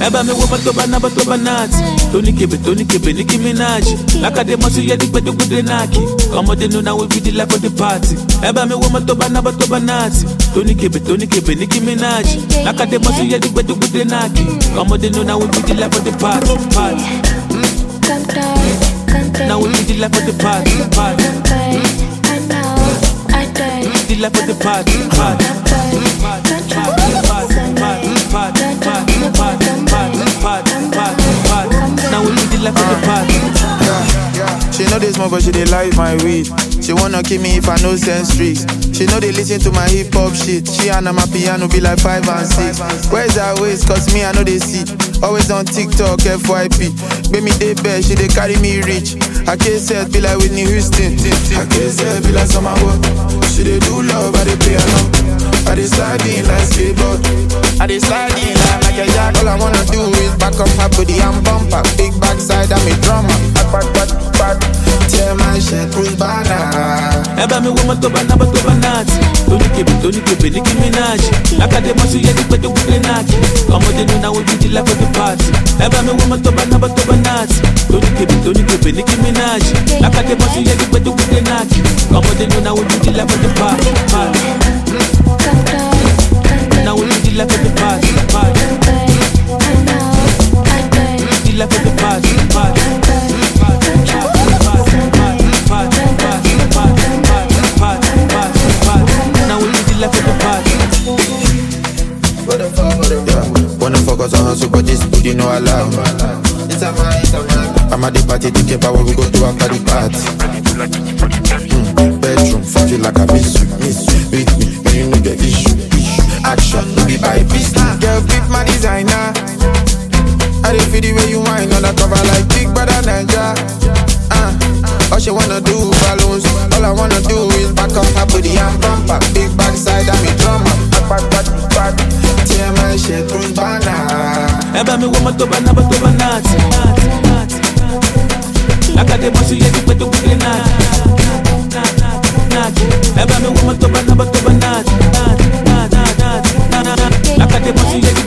Eba me woman to banat. Tony Kebe, Nicki Minaj. Like the muscle, yeah, the better good than Naki. Come on, they know now we be the life of the party. Eba me woman to banat. Tony Kebe, Nicki Minaj. Like the muscle, yeah, the better good than Naki. Come on, they know now we be the life of the party. Now we be the life of the party. The life of the party. Now we be the life of the party. She know this more, but she dey like my weed. She wanna kill me if I know sense streaks. She know they listen to my hip hop shit. She and my piano be like 5 and 6. Where's her waist? Cause me I know they see. Always on TikTok, FYP. Make me dey best, she dey carry me rich. I can't say be like Whitney Houston. I can't say be like Summer Walk. She dey do love, I dey play along. I dey slide in like skateboard. I dey slide in like Michael Jackson. All I wanna do is back up my body and bumper. Big backside, I'm a drummer. Tear my shit through banana. Eba me woman to banat. Tony Kebe, Nicki Minaj. Like the muscle, yeah, the better good than Naki. Come on, they know now we be the life of the party. Eba me woman to banat. Tony Kebe, Nicki Minaj. Like the muscle, yeah, the better good than Naki. Come on, they know now we be the life of the party. Now we be the life of the party. The life of the party. Now we be the life of the party. Wanna focus on hustle, but this booty no allow. I'm at the party thinking about what we go do after the party. Bedroom, fuck you like a miss you. With me, when you know the issue. Action, no be by beast. Girl, beat my designer. I dey feel the way you whine on the cover like Big Brother Ninja. All she wanna do balloons. All I wanna do is back up her booty and bumper. Big backside, I'm a drummer. Tear my shit through banana. Eba me woman to banat. Like the muscle, yeah, the better good than Naki. Eba me woman to banat. Like the muscle, yeah,